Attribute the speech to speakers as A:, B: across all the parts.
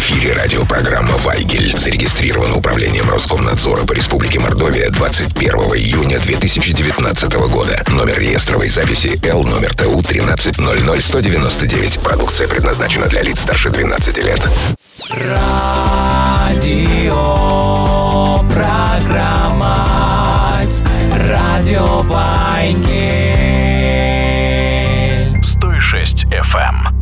A: эфире радиопрограмма «Вайгель». Зарегистрирована управлением Роскомнадзора по Республике Мордовия 21 июня 2019 года. Номер реестровой записи Л номер ТУ 1300199. Продукция предназначена для лиц старше 12 лет.
B: Радиопрограмма «Радио Вайгель».
C: 106 FM.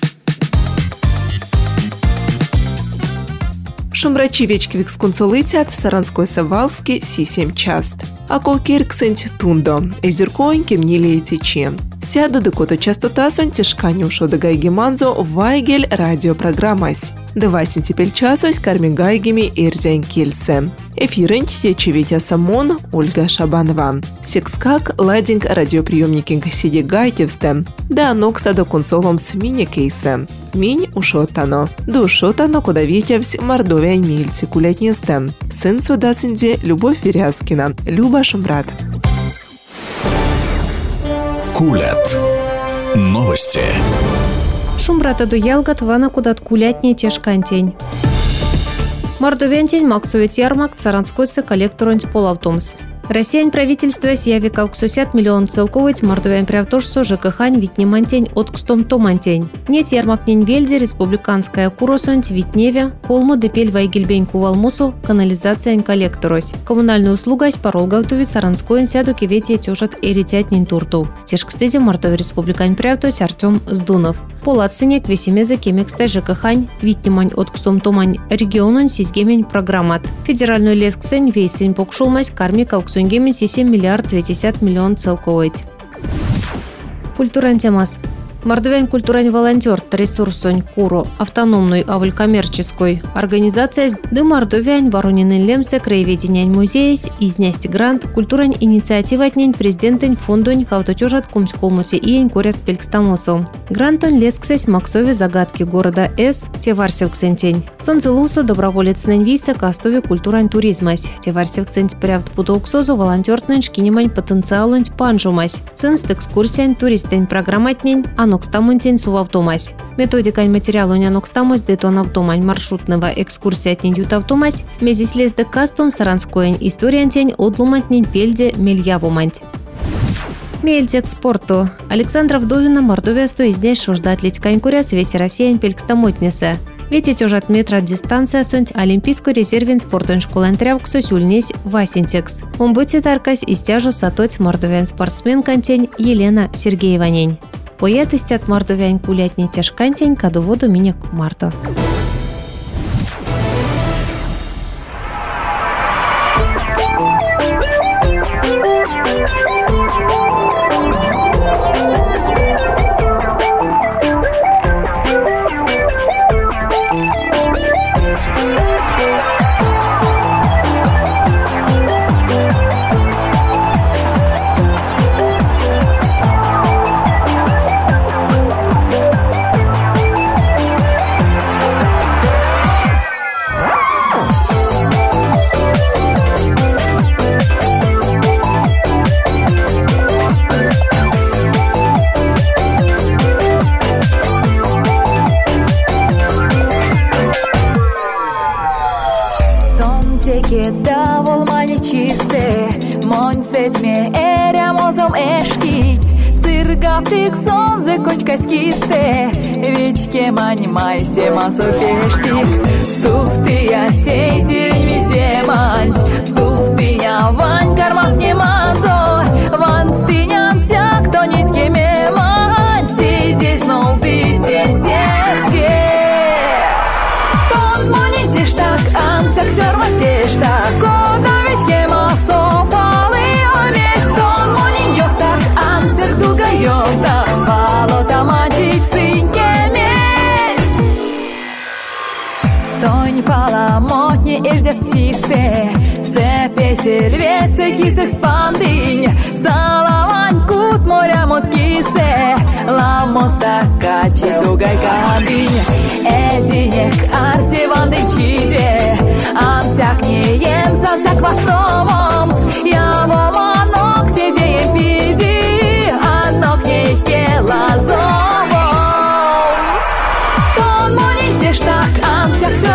D: Шумрачи вечки виксконсолитят Саранской Савалски Си-7 част. Ако кирксент тундо, эзюркоин кемнили течи. Сяду декото частота сон тяжканю шода гайги манзо Вайгель радиопрограммась. 2 сентября часу с карми гайгими Ирзян Кильсе. Эфирент ячевитя Самон Ольга Шабанова. Секскак ладинг радиоприемники сиди гайтевсте. Да нокса до консолом с мини-кейсе. Минь ушотано. До ушотано куда витявсь Мордовия мильцы кулятнесте. Сын суда синде Любовь Верязкина. Люба Шумрат.
C: Кулят. Новости.
E: Шумрата до ялгат вана кудат кулятне тешкантень. Мордовянтень максовец ярмак царанскойсы коллекторонть полавтомс. Россиян правительство сияви как 60 миллион целковать мордовян правтошсо ЖКХань витнемантень от кстом томантень. Нет ярмакнень вельде республиканская куросонть витневе колмо депель вайгельбень кувалмусу канализациянь коллекторось. Коммунальную услугась парол гавтуви саранскоен сяду кеветия тёжат эритятнень турту. Тешкстезе мордовя республикань правтось Артем Сдунов. Полацинек весемезе кемекстай ЖКХань витнемань от кстом томань регионон сизгемень программат. Федеральную лесксень вейсень покшулмась карми кауксу Гемин 7 миллиард 20 миллион целковать. Культуран темас. Мордовян культурань волонтер ресурсонь куру автономной аваль-коммерческой организация да Мордовян Воронины лемсе краеведениянь музеясь изнясти грант культурань инициативатнень президентень фондонь каутотёжат кумсколмуте иень коряс пелькстамосу. Грантон лесксесь максове загадки города С теварсевксентень. Сонцелусу доброволецнень вийса кастове культурань туризмась. Теварсевксенть прявд путоуксозу волонтертнень шкинемань потенциалонь панжумась. Сынст экскурсиянь туристень программатнень анокстамонтень сувавтомась. Методикань материалу анокстамось детон автомань маршрутного экскурсиятнень ютавтомась. Мезис лездек кастум саранскоень историантень одлумантнень пельде мельявуманть. Мельтек спорту. Александра Вдовина Мордовия стоизднясь шождать летькань куряс весь Россиян пелькстамотнесе. Ведь тёжат метра дистанция сонть олимпийской резервин спортон школан трявксо сюльнесь Васинтекс. Умбути таркась истяжу сатоць мордовян спортсмен кантень Елена Сергееванень. Поетость от мордовян кулятне тяжкантень кадоводу минек марто.
F: Майсе масу пештик, стуф ты я тей тирень везде мать, стуф ты я вань кармах не мазо, ван стыням вся, кто нитки ме мать, сидеть снова ты тесеске. Тон монетишь так, ансак сёрватишь так, кода вечке масо палы овец, тон монетёв так, ансак дугаёв так, пало мачить циньке. Паламотни еждят птицы, сепесель ветцы кисы спандынь, салавань кут моря мот кисе, ламоста качи дугай кандынь, эзинек арси ванды чиде, ансяк не ем сансяк хвостовом, я воманок сидеем пиди, анок не кела зовом. Тон монетишь так, ансяк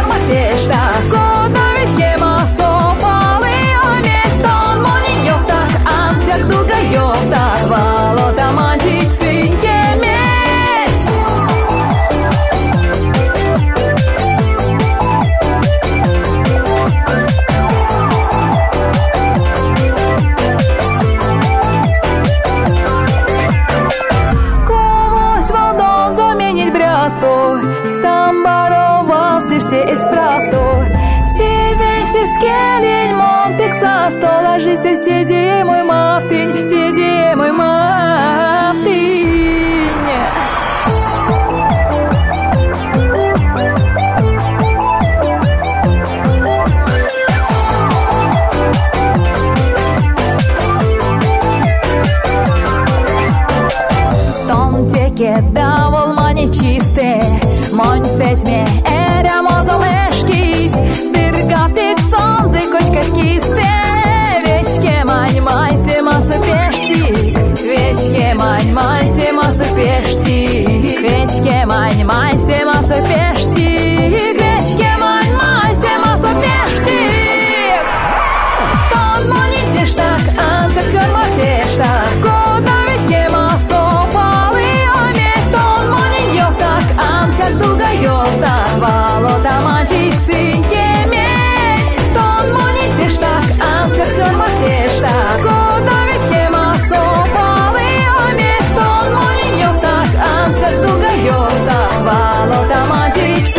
F: не эра мозом эшкить. Сыргатик сонзы кочкать кисте. Вечке мань-майся масы пештик. Вечке мань-майся масы пештик. Вечке мань-майся масы пештик. Вечке мань-майся масы пештик. Тон мони тештак, анцак тёрма тештак. Кода вечке масо палы омесь. Тон мони ёвтак, анцак долго ёвса. Валота манчицы кемесь. Тон мони тештак, анцак тёрма тештак. Кода вечке масо палы омесь. Тон мони ёвтак, анцак долго ёвса. Валота манчицы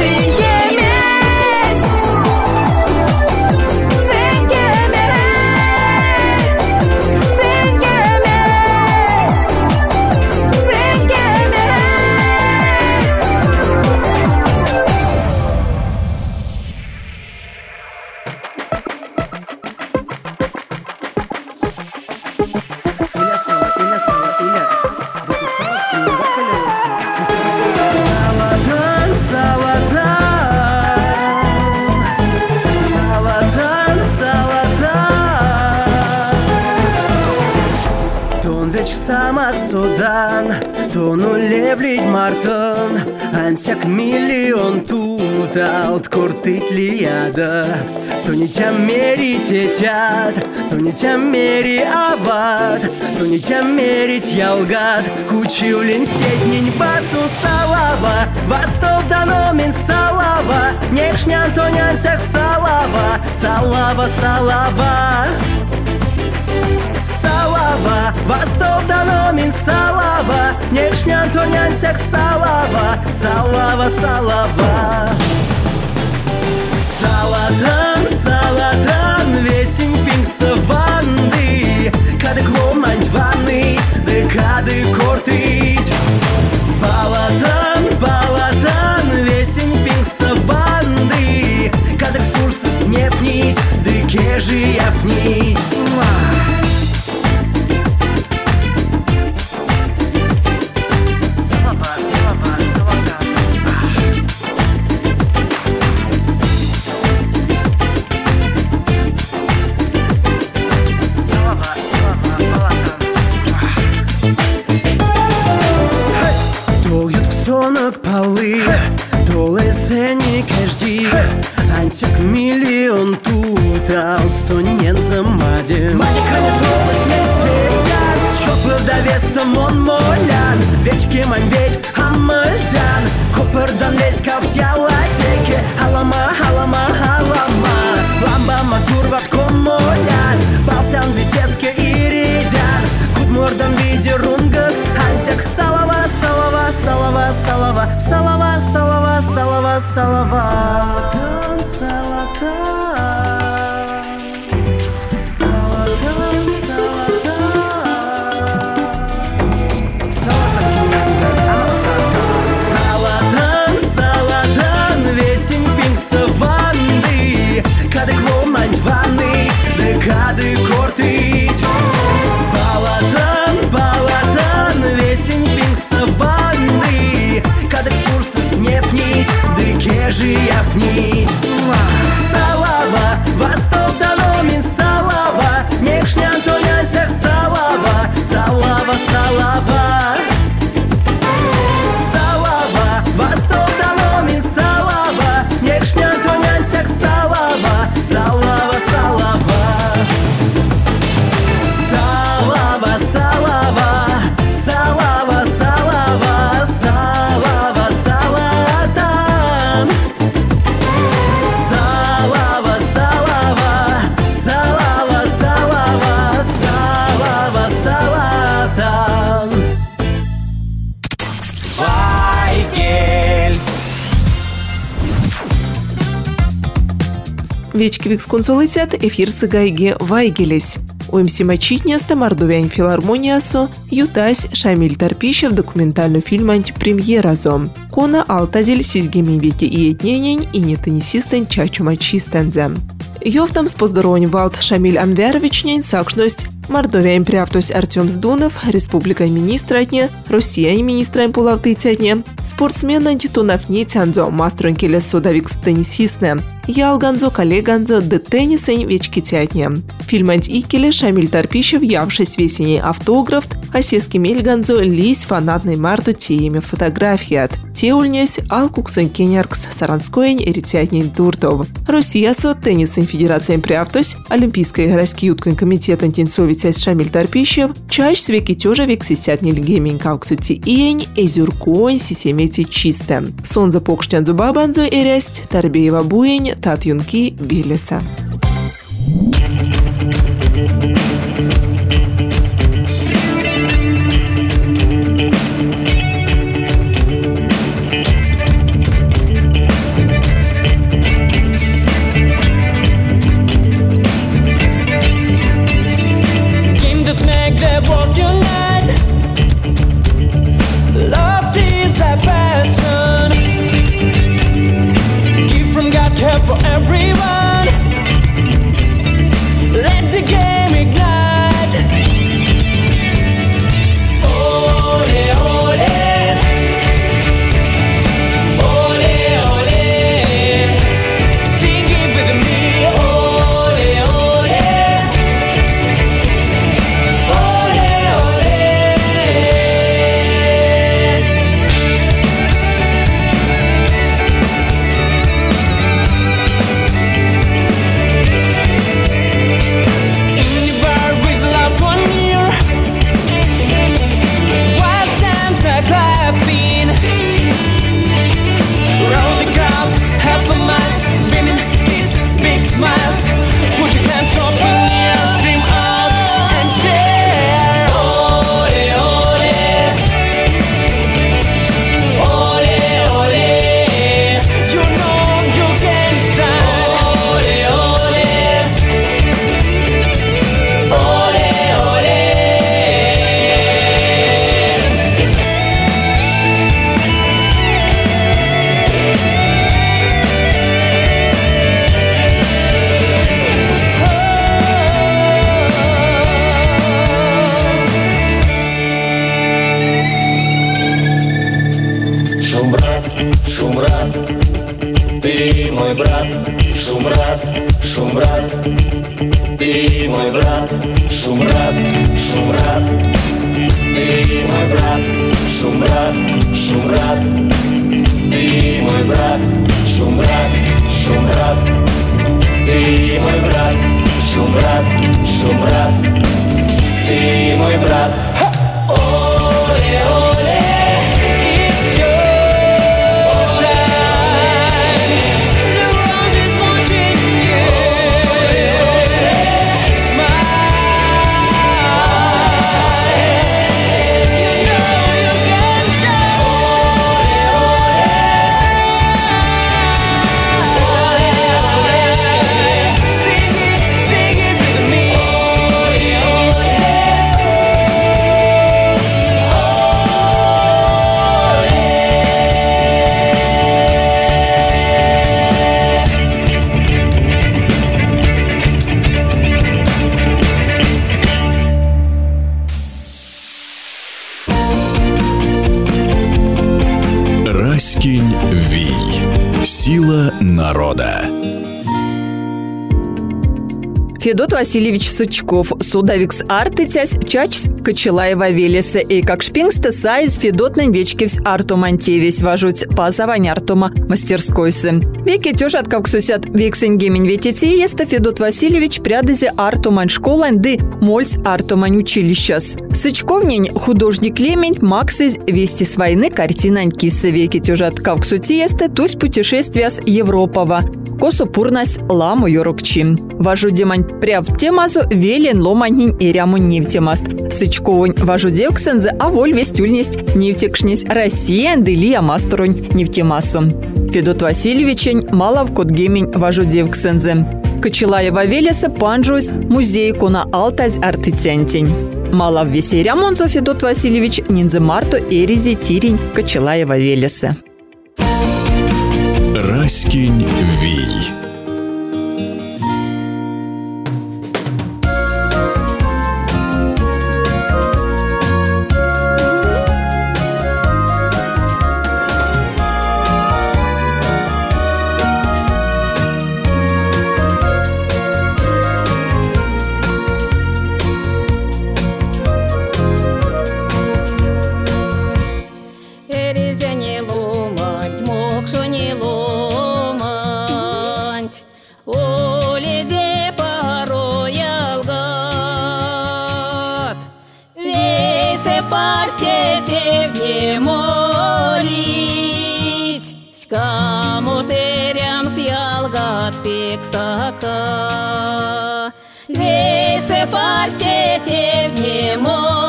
G: Sudan, tonu levlid martın, ansyak milyon tutalt kortit liada. То не тямери течат, то не тямери ават, то не тямерить ялгат, кучулин сетнень басу салава, восток даномин салава, нешнян тонясях салава, салава, салава. Салава, восток даномин салава, нешнян тонясях салава, салава, салава. Салатан, салатан, весень пингставанды, кады кломань ваныть, да кады кортыть. Балатан, балатан, весень пингставанды, кады ксурсы снефнить, да кежи яфнить. Ансяк миллион тут, алсонен замаден. Мадика не толась вместе, я чопыр довестом он молян. Вечки мань ведь хамальтян, копырдан весь как взяла теке. Халама, халама, халама, ламба матур ватком молян. Балсян висеске иридян, кудмурдан виде рунгак. Ансяк салава, салава, салава, салава, салава, салава, салава, салава. Салатан, салатан, салатан, салатан. Салатан, салатан, весень пингставанды, кады кломань ваныть, да кады кортыть. Балатан, балатан, весень пингставанды, кады ксурсы снефнить, да кежи яфнить. Салава, восток даномин салава, нешнян тонясях салава, салава, салава. Салава, восток даномин салава, нешнян тонясях салава, салава, салава. Салава, салава, салава, салава, салава, салатан. Салава, салава, салава, салава, салава, салатан.
B: Вайгель.
D: Вечкивикс консулитет эфир сыгайге вайгелес. Уимсимачитнеста Мордовян филармониясо ютась Шамиль Тарпищев документальный фильм антипремьеразо. Кона алтазель сизгеми веки и этненень и нетенисистен чачумачистензе. Йовтам с поздоровань Валт Шамиль Анверовичнень сакшность Мордовия импрявтось Артем Сдунов, республика министратне, Россия министра пулавтытятне, спортсмен антитунов не тянзо, мастрон келес содавикс теннисисне, ялганзо коллеганзо де теннисень вечкитятне. Фильмант икеле Шамиль Тарпищев явшись весенний автограф, а сески мельганзо лись фанатной марту теями фотографият. Теульнесь алкуксон кеняркс саранскоень эритятнень туртов. Россия со теннисень федерация импрявтось, Олимпийская играйский юткин комитет антинсовицясь Шамиль Тарпищев, чаще свеки тёжа вексисятни льгемень кауксути иень, эзюркоень сисемети чисте. Сонза покштянзу бабанзо эрясть, Тарбеева буень, Тат юнки билеса.
B: For everyone, let the game ignite. Ole, ole, ole, ole, sing it with me. Ole, ole, ole, ole. Шумрат, ты мой брат, Шумрат, Шумрат, ты мой брат, Шумрат, Шумрат, ты мой брат, Шумрат, Шумрат, ты мой брат, Шумрат, Шумрат, ты мой брат, Шумрат, Шумрат, ты мой брат. Оле, оле.
C: Раськинь Вий. Сила народа.
H: Федот Васильевич Сычков, судавикс артытясь, чачс Кочелаева велеса, и как шпингста сайз Федотнен вечкивс артумантевись важуть пазавань артума мастерскойсы. Веки тёжат как сусят вексен гемень ветети, еста Федот Васильевич прядызе артумань школань ды мольс артумань училищас. Сычковнень художник лемень максыз вести с войны картинань кисы. Веки тёжат как сути еста тусь путешествия с Европова. Косу пурнась ламу yorokчи. Важу демань пряв темазу велен ломанин и ряму нефтемаст. Сычковонь важу девксензе, а воль вестюльнесть нефтекшнесь Россия дылия маструнь нефтемасу. Федот Васильевичень малав кот гемень важу девксензе. Кочелаева велеса панжусь музей кона алтаз артыцянтень. Малав весей рямонзо Федот Васильевич нинзе марту эризе тирень Кочелаева велеса.
C: Раськинь Вий.
F: парстете не молить, кому терям сялгат пекстака. Весе парстете не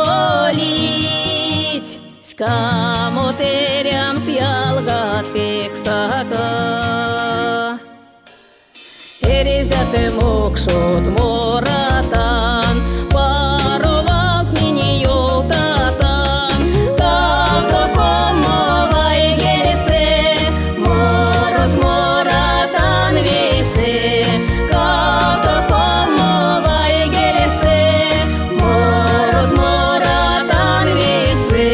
F: молить, кому терям сялгат пекстака. Эрезяте мокшот моратан, паровалт мини ёлтатан, тавто комовай гелесе, морот моратан весе, кавто комовай гелесе, морот моратан весе.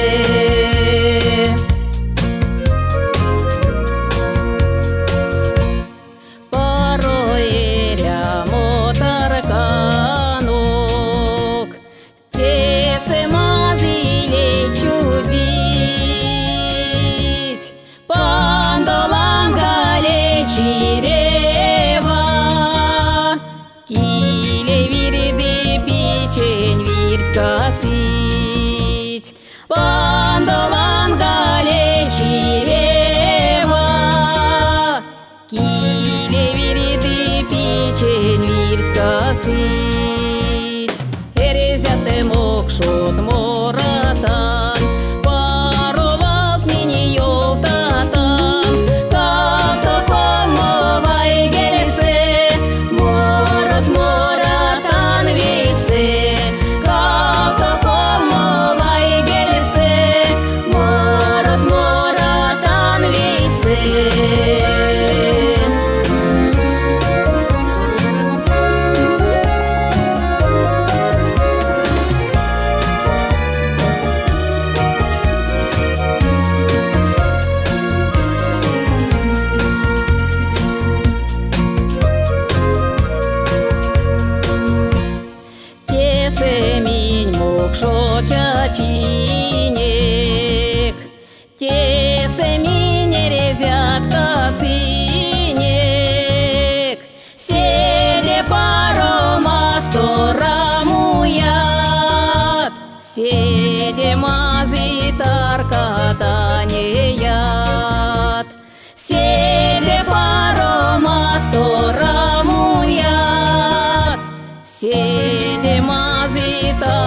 F: Пандолан галечирева, киле вириды печень вирткасить. Эрезяте мокшот моратан, паровалт мини ёлтатан, кавто комовай гелесе, морот моратан весе, кавто комовай гелесе, морот моратан весе. Тесеминь мокшо чачинек, тесеминь эрезятка синек, седе паромас торамуят, седе мази таркатанеят, седе паромас торамуят, седе мази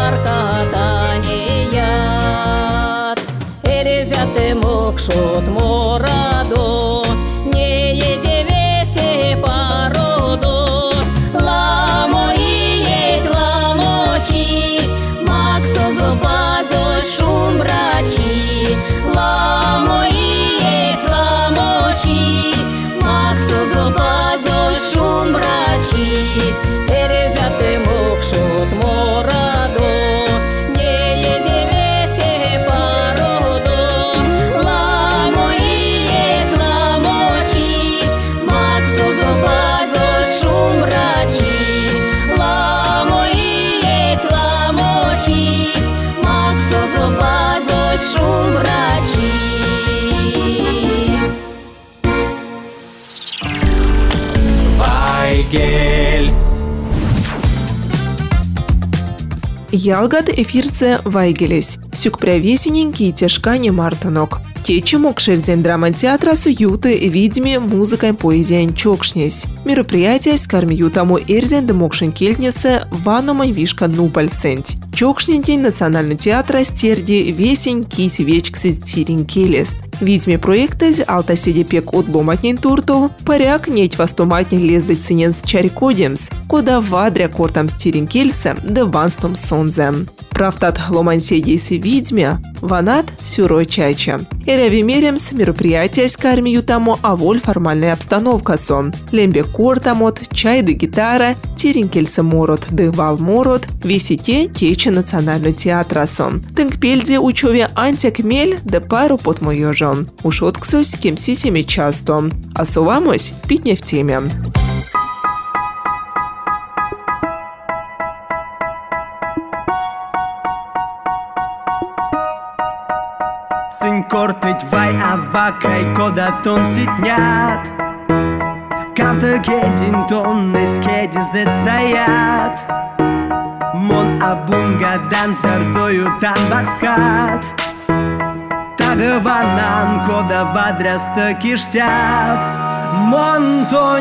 F: таркатанеят. Эрезяте мокшот морадо, не еде весе пародо, ламо иеть, ламо чисть, максо зубазо шумбрачи, ламо иеть, ламо чисть, максо зубазо шумбрачи. Эрезяте мокшот морадо, не еде весе пародо, ламо иеть, ламо чисть, максо зубазо шумбрачи, ламо иеть, ламо чисть, максо зубазо шумбрачи.
G: Вайгель.
D: Ялгат эфирце вайгелес. Сюкпря весененький тяжкани мартонок. Течи мокшельзен драматеатра суюты видьми музыкой поэзией чокшнесь. Мероприятие скармиютаму эрзен де мокшен кельтнесе ваномай вишка нупальсенть. Чокшнентень национального театра стерди весень кить вечксис тирин келест. Видьми проектез алтаседе пек отломатнень туртов, паряк неть вастоматнень лездать синен с чарикодемс, кода вадря кортам стирин кельсе де ванстом сонзе. Правтат ломанседейс видьме, ванат сюрой чайча. Эреви меремс мероприятие скармиютаму аволь формальная обстановка сон. Лембе кортамот, чай де гитара, тирин кельсе морот де вал морот, висите тече национального театра сон. Тынкпельде учове антик мель де пару под моёжон. Ушотксось кемси семи часто. А сувамось питне в теме.
G: Сынь кортыть вай авакай кода тон цитнят. Кавта гедин тон эскеди зецаят. Мон абунгадан сардою танбакскат Тагыванан кода вадрясты киштят Мон то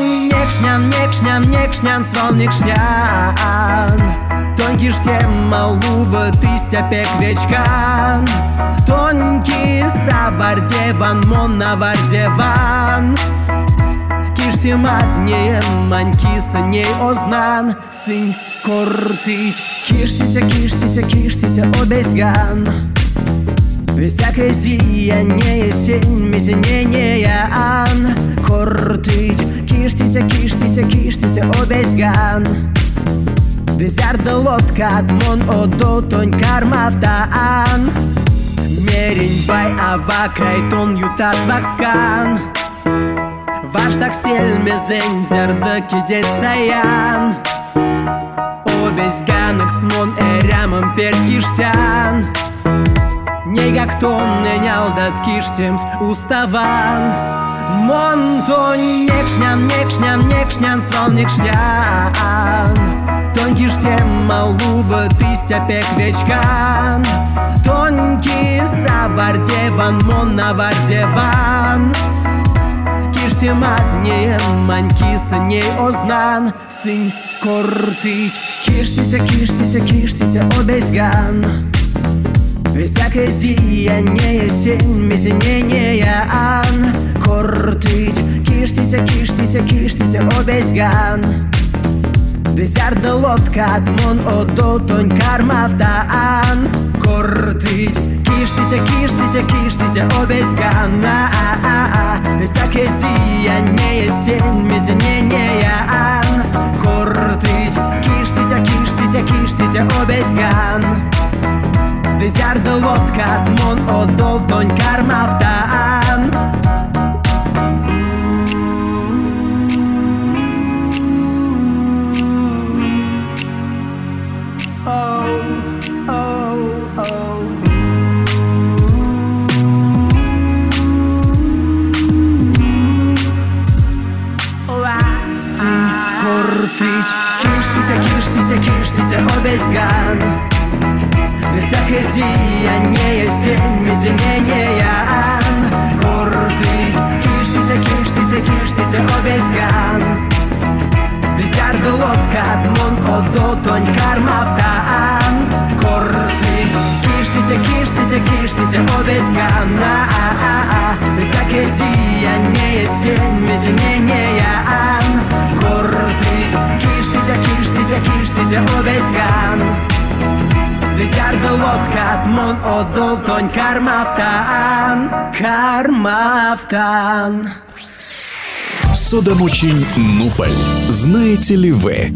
G: некшнян свал некшнян Тон киштем малува тыстя пек вечкан Тонки савардеван мон навардеван Киштем аднее манькиса не ознан Сынь кортить Киштите обезган Всякое сияние сень мизинение ан Кортить Киштите обезган Дезярда лодка мон одо тонь кармавтаан Мерень бай авакай тон ютат вакскан Ваш так сельмезень зярда кидеть саян Обезганок смон эрямом перкиштян Негак тон ненял дат киштемс уставан Мон то некшнян свал некшнян Тон киштем малува тыстя пек вечкан Тонки савардеван мон навардеван Киштем аднее манькиса не ознан Сынь кортить Киштите обезган Всякое сияние сень мизинение ан Кортить Киштите обезган Дезярда лодка мон одо тонь кармавтаан Кортить Киштите обезган Всякое сияние сень мизинение ан Кортить Киштите обезган Дезярда лодка мон одо тонь кармавтаан Киштите обезган Всякое сияние сень мизинение ан Кортить Киштите обезган Дезярда лодка мон одо тонь кармавтаан Кортить Киштите обезган Всякое сияние сень мизинение ан Кортить Киштите обезган Дезярда лодка мон одо тонь кармавтаан
C: Судомучень Нуполь. Знаете ли вы?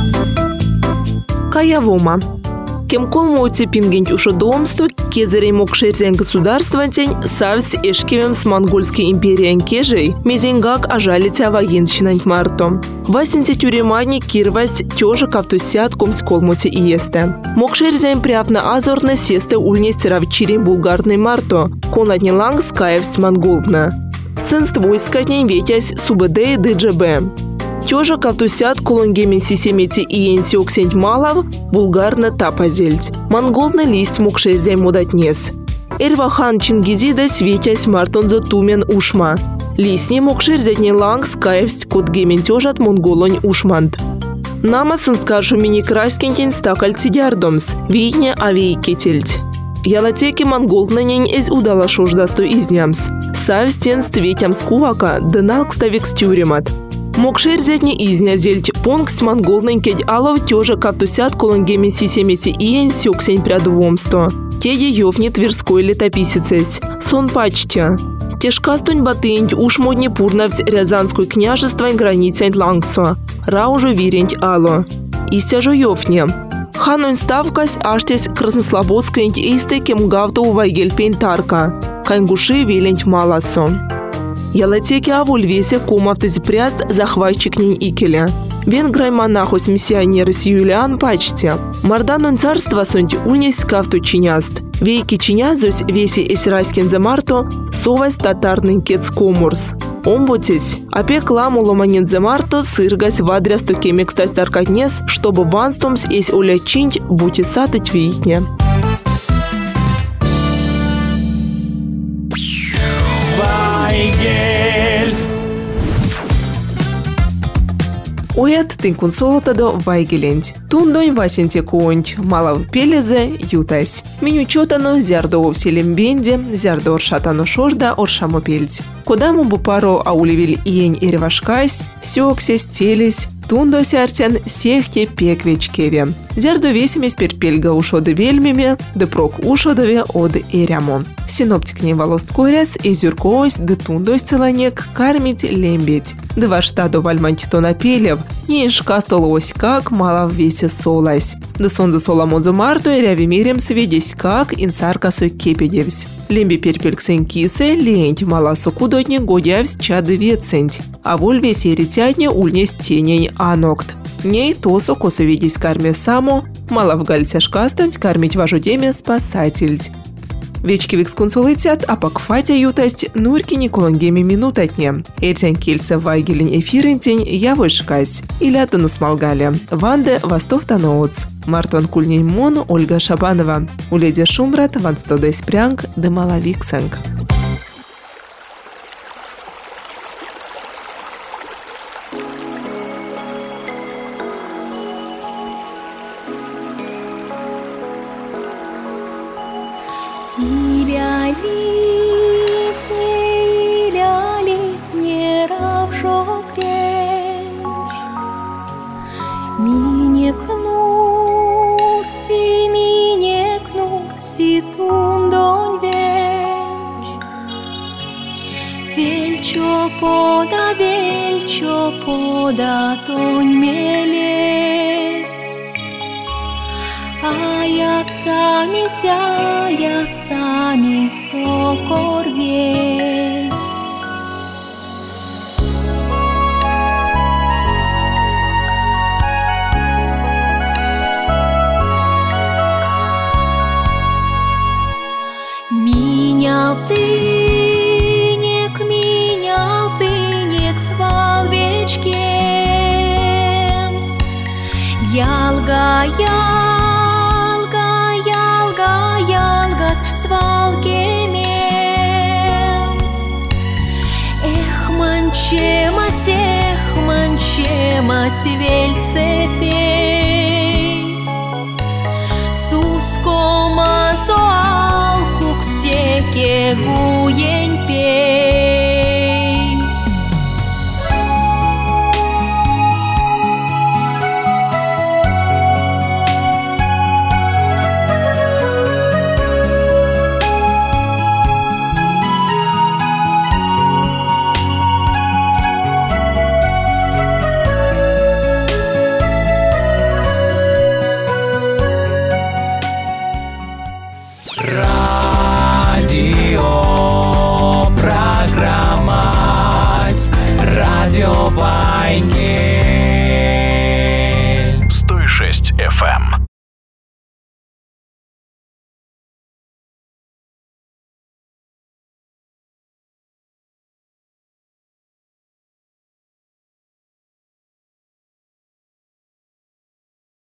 D: Каявома. Кем колмоте пингень ушодомсту, кезерей мокшерзен государствантень, савсь эшкевем с монгольской империей кежей, мезенгак ажалитя военщинань марто. Васенте тюремадни кирвась тёжа кавтусят комсь колмоте и есте. Мокшерзен пряпна азорна сесте ульнести равчирин булгарный марто, конатни ланг скаевсь монголбна. Сынст войскатнень ветясь субэдэй ДЖБ. Тёжа кавтусят колонгемен сисемети и энси оксенть малав, булгарна тапазельть. Монголна лист мокшерзен модатнес. Эрвахан Чингизида светясь мартонзо тумен ушма. Лисни мокшерзетни ланг скаевсть кот гемен тёжат монголонь ушмант. Нама сынскашу мини краскентень стакаль цидярдомс, витне авейкетельть. Ялатеки монголнанень эз удала шождасту изнямс. Савстен стветям скувака, дыналк ставик стюремат. Мокшерзетни изнязельть понксть монголнень кедь алов тёжа кавтусят колонгемен сисемети иен сёксень прядувомсто. Теде ёвни тверской летописецесь. Сон пачтя. Тешкастунь батынь уж модни пурнавць Рязанской княжествань границень лангсо. Раужу виренть ало. Истяжу ёвне. Ханунь ставкась аштесь краснослободской исты кем гавту вайгельпень тарка. Кайнгуши виленть маласо. Ялатеки авульвесе комавтыз пряст захватчик нень икеля. Венграй монахус миссионерыс Юлиан пачте. Марданун царства сонти ульнесь кавту чиняст. Вейки чинязусь веси эсирайскин за марто совась татарный кец комурс. Омбутись, опек ламу ломанидзе марту сыргась вадрясту кемикстась таркатнес, чтобы ванстумс есь улячинь бутисаты твитне.
B: Вайгель.
D: Оят тынкун солотадо вайгеленть. Тундонь васенте конть, малав пелезе ютась. Меню чотано зярдо овселем бенде, зярдо оршатано шожда оршамо пельть. Кодаму бупаро ауливиль иень иревашкайсь, сёксесь, телесь, тундо сяртян сехте пеквечкеве. Зярдо весемесь перпельга ушоды вельмеме, де прок ушодове од эрямо. Синоптик не волост коряс, и зюркоось, де тундось целанек кармить лембеть. Де ваштадо вальманть то напелев, не иншка столось как мало в весе солась. Де сонзе соламодзо марту и ряви мирем свидесь как инцарка сой кепедевсь. Лемби перпельг сенкисе ленть мала сокудотне годявсь чады ветсенть. А воль весе ритятне ульне стенень анокт. Ней тосо косо видесь карме само, мала в гальце шкастонь кармить важу теме спасательть. Вечки виксконсулитят, а пакфатя ютасть нурки николангеми минутатне. Этян кельца вайгелень эфирентень явышкась. Или атану смалгали. Ванде вастовтаноуц. Мартон кульнень мон Ольга Шабанова. Уледи Шумрат ванстодайс прянг де малавиксанг.
F: Иляли, не равжо креш. Мине кнурси тундонь веч. Вельчо пода тонь мелец. А я в сами сокор весь. Менял тынек свал вечкемс. Ялга свалкемемс. Манчемас вельцепей. Сускома соал кукстеке гуень пей.